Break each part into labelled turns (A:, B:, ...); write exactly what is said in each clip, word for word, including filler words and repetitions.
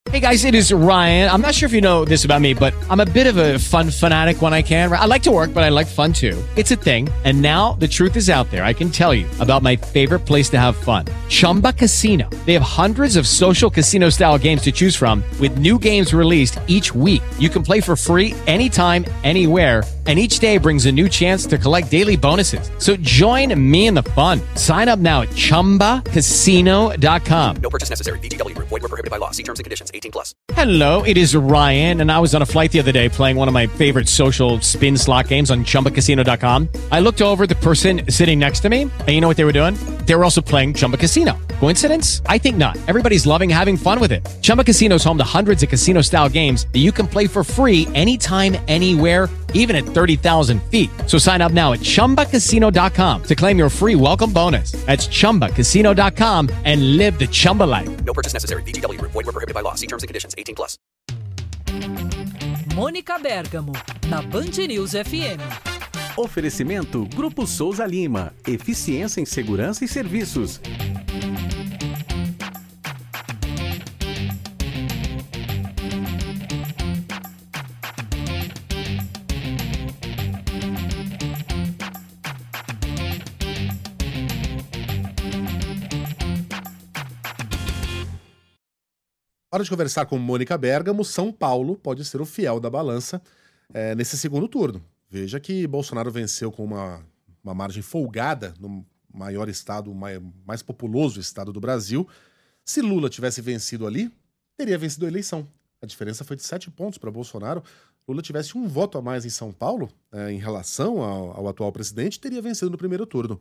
A: Hey guys, it is Ryan. I'm not sure if you know this about me, but I'm a bit of a fun fanatic when I can. I like to work, but I like fun too. It's a thing. And now the truth is out there. I can tell you about my favorite place to have fun. Chumba Casino. They have hundreds of social casino style games to choose from with new games released each week. You can play for free anytime, anywhere. And each day brings a new chance to collect daily bonuses. So join me in the fun. Sign up now at chumba casino dot com.
B: No purchase necessary. V G W. Void where prohibited by law. See terms and conditions. eighteen plus.
A: Hello, it is Ryan, and I was on a flight the other day playing one of my favorite social spin slot games on chumba casino dot com. I looked over at the person sitting next to me, and you know what they were doing? They were also playing Chumba Casino. Coincidence? I think not. Everybody's loving having fun with it. Chumba Casino is home to hundreds of casino-style games that you can play for free anytime, anywhere, even at thirty thousand feet. So sign up now at chumba casino dot com to claim your free welcome bonus. That's chumba casino dot com and live the Chumba life.
B: No purchase necessary. V G W. Void where prohibited by law. See terms and conditions. eighteen plus.
C: Mônica Bergamo, na Band News F M.
D: Oferecimento Grupo Souza Lima. Eficiência em Segurança e Serviços.
E: Hora de conversar com Mônica Bergamo. São Paulo pode ser o fiel da balança é, nesse segundo turno. Veja que Bolsonaro venceu com uma, uma margem folgada no maior estado, mais, mais populoso estado do Brasil. Se Lula tivesse vencido ali, teria vencido a eleição. A diferença foi de sete pontos para Bolsonaro. Lula tivesse um voto a mais em São Paulo, é, em relação ao, ao atual presidente, teria vencido no primeiro turno.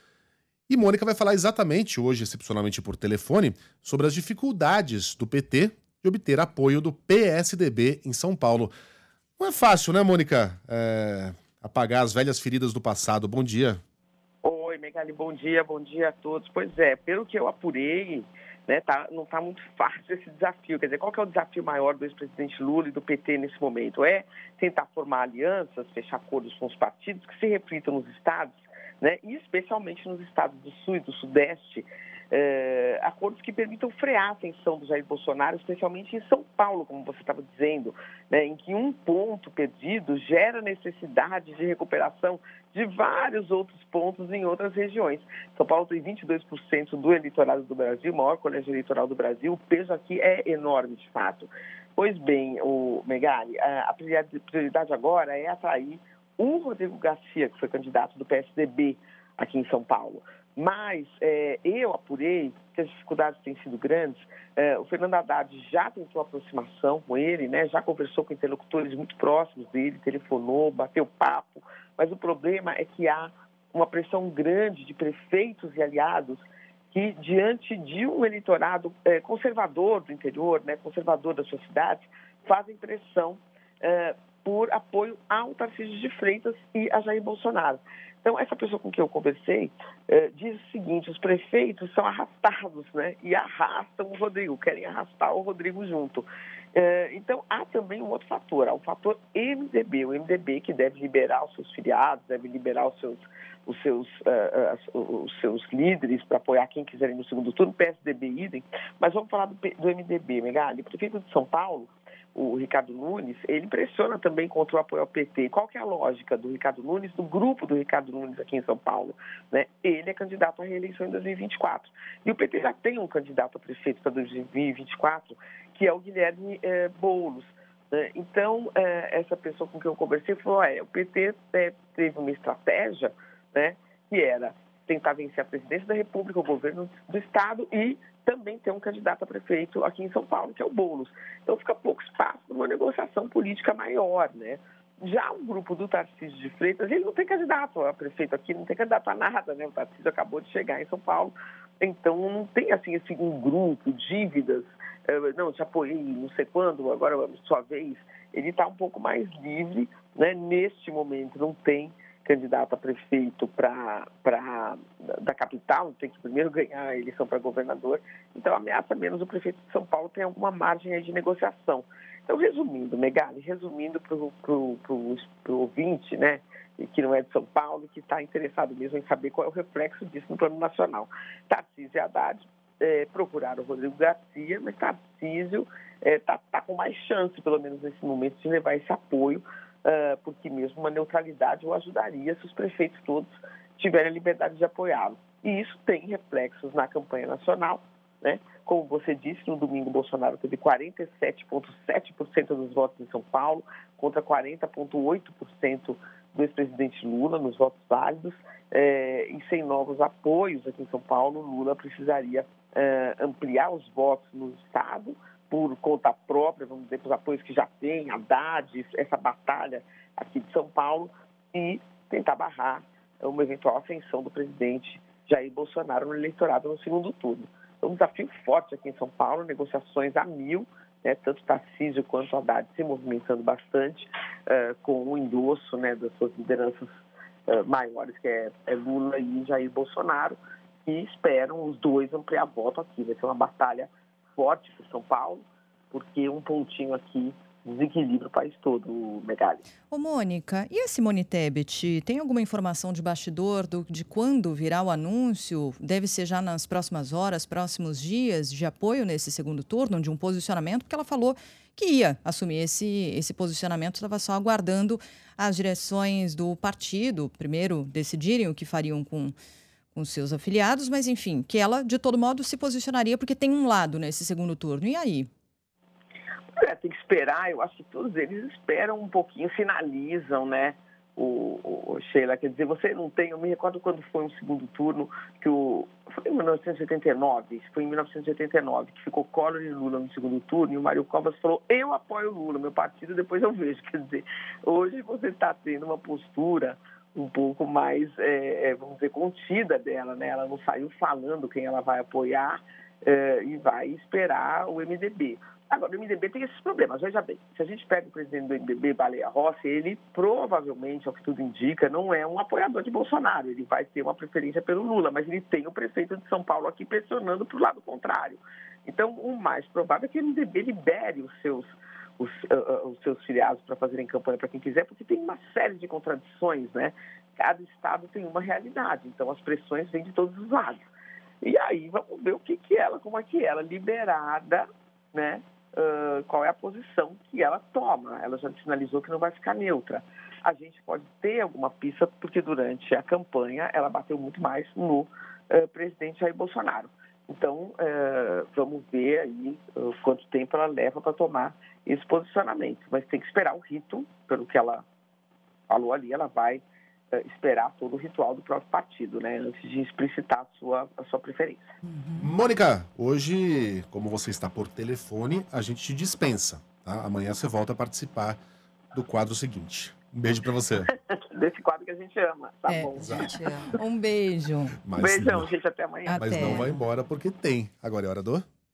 E: E Mônica vai falar exatamente, hoje, excepcionalmente por telefone, sobre as dificuldades do P T de obter apoio do P S D B em São Paulo. Não é fácil, né, Mônica? É, apagar as velhas feridas do passado. Bom dia.
F: Oi, Megali, bom dia, bom dia a todos. Pois é, pelo que eu apurei, né, tá, não está muito fácil esse desafio. Quer dizer, qual que é o desafio maior do ex-presidente Lula e do P T nesse momento? É tentar formar alianças, fechar acordos com os partidos que se reflitam nos estados, né, e especialmente nos estados do Sul e do Sudeste, é, acordos que permitam frear a ascensão do Jair Bolsonaro, especialmente em São Paulo, como você estava dizendo, né, em que um ponto perdido gera necessidade de recuperação de vários outros pontos em outras regiões. São Paulo tem vinte e dois por cento do eleitorado do Brasil, o maior colégio eleitoral do Brasil, o peso aqui é enorme, de fato. Pois bem, o Megali, a prioridade agora é atrair o Rodrigo Garcia, que foi candidato do P S D B aqui em São Paulo. Mas é, eu apurei que as dificuldades têm sido grandes. É, o Fernando Haddad já tentou aproximação com ele, né? Já conversou com interlocutores muito próximos dele, telefonou, bateu papo. Mas o problema é que há uma pressão grande de prefeitos e aliados que, diante de um eleitorado é, conservador do interior, né, conservador das suas cidades, fazem pressão é, por apoio ao Tarcísio de Freitas e a Jair Bolsonaro. Então, essa pessoa com quem eu conversei eh, diz o seguinte: os prefeitos são arrastados, né? E arrastam o Rodrigo, querem arrastar o Rodrigo junto. Eh, então, há também um outro fator, há o fator M D B, o M D B que deve liberar os seus filiados, deve liberar os seus, os seus, uh, uh, os seus líderes para apoiar quem quiser ir no segundo turno, P S D B idem. Mas vamos falar do, do M D B, Megali. O prefeito de São Paulo, o Ricardo Nunes, ele pressiona também contra o apoio ao P T. Qual que é a lógica do Ricardo Nunes, do grupo do Ricardo Nunes aqui em São Paulo? Né? Ele é candidato à reeleição em dois mil e vinte e quatro. E o P T já tem um candidato a prefeito para dois mil e vinte e quatro, que é o Guilherme eh, Boulos. Né? Então, eh, essa pessoa com quem eu conversei falou, é, o P T eh, teve uma estratégia, né, que era tentar vencer a presidência da República, o governo do Estado e também ter um candidato a prefeito aqui em São Paulo, que é o Boulos. Então fica pouco espaço para uma negociação política maior, né? Já o grupo do Tarcísio de Freitas, ele não tem candidato a prefeito aqui, não tem candidato a nada, né? O Tarcísio acabou de chegar em São Paulo, então não tem assim esse um grupo, dívidas, não, te apoiei não sei quando, agora é sua vez. Ele está um pouco mais livre, né? Neste momento não tem candidato a prefeito pra, pra, da capital, tem que primeiro ganhar a eleição para governador, então ameaça menos o prefeito de São Paulo tem alguma margem aí de negociação. Então, resumindo, Megali, resumindo para o ouvinte, né, que não é de São Paulo, que está interessado mesmo em saber qual é o reflexo disso no plano nacional. Tarcísio e Haddad é, procuraram o Rodrigo Garcia, mas Tarcísio está é, tá com mais chance, pelo menos nesse momento, de levar esse apoio, uh, porque mesmo uma neutralidade o ajudaria se os prefeitos todos tiverem a liberdade de apoiá-lo. E isso tem reflexos na campanha nacional, né? Como você disse, no domingo, Bolsonaro teve quarenta e sete vírgula sete por cento dos votos em São Paulo, contra quarenta vírgula oito por cento do ex-presidente Lula nos votos válidos, é, e sem novos apoios aqui em São Paulo, Lula precisaria é, ampliar os votos no Estado, por conta própria, vamos dizer, para os apoios que já tem, Haddad, essa batalha aqui de São Paulo, e tentar barrar uma eventual ascensão do presidente Jair Bolsonaro no eleitorado no segundo turno. É um desafio forte aqui em São Paulo, negociações a mil, né, tanto Tarcísio quanto Haddad se movimentando bastante, uh, com o endosso, né, das suas lideranças uh, maiores, que é, é Lula e Jair Bolsonaro, que esperam os dois ampliar voto aqui. Vai ser uma batalha forte para São Paulo, porque um pontinho aqui desequilibra o país todo, Megali.
G: Ô, Mônica, e a Simone Tebet? Tem alguma informação de bastidor do, de quando virá o anúncio? Deve ser já nas próximas horas, próximos dias, de apoio nesse segundo turno, de um posicionamento? Porque ela falou que ia assumir esse, esse posicionamento, estava só aguardando as direções do partido, primeiro decidirem o que fariam com, com seus afiliados, mas enfim, que ela, de todo modo, se posicionaria, porque tem um lado nesse segundo turno. E aí?
F: É, tem que esperar, eu acho que todos eles esperam um pouquinho, finalizam, né, o, o Sheila, quer dizer, você não tem, eu me recordo quando foi um segundo turno, que o, foi em mil novecentos e oitenta e nove, foi em mil novecentos e oitenta e nove, que ficou Collor e Lula no segundo turno, e o Mário Covas falou, eu apoio o Lula, meu partido, depois eu vejo, quer dizer, hoje você está tendo uma postura um pouco mais, é, é, vamos dizer, contida dela, né, ela não saiu falando quem ela vai apoiar, é, e vai esperar o M D B. Agora, o M D B tem esses problemas. Veja bem, se a gente pega o presidente do M D B, Baleia Rossi, ele provavelmente, ao que tudo indica, não é um apoiador de Bolsonaro. Ele vai ter uma preferência pelo Lula, mas ele tem o prefeito de São Paulo aqui pressionando para o lado contrário. Então, o mais provável é que o M D B libere os seus, os, uh, os seus filiados para fazerem campanha para quem quiser, porque tem uma série de contradições, né? Cada estado tem uma realidade, então as pressões vêm de todos os lados. E aí, vamos ver o que que ela, como é que ela, liberada, né? Uh, qual é a posição que ela toma. Ela já sinalizou que não vai ficar neutra. A gente pode ter alguma pista, porque durante a campanha ela bateu muito mais no uh, presidente Jair Bolsonaro. Então, uh, vamos ver aí uh, quanto tempo ela leva para tomar esse posicionamento. Mas tem que esperar o rito, pelo que ela falou ali, ela vai uh, esperar todo o ritual do próprio partido, né, antes de explicitar a sua, a sua preferência.
E: Uhum. Mônica, hoje, como você está por telefone, a gente te dispensa, tá? Amanhã você volta a participar do quadro seguinte. Um beijo pra você.
F: Desse quadro que a gente ama, tá
G: é,
F: bom?
G: Gente ama. Um beijo.
E: Mas
F: Beijão,
E: não,
F: gente, até amanhã.
E: mas
G: Até.
E: não vai embora porque tem. Agora é hora do...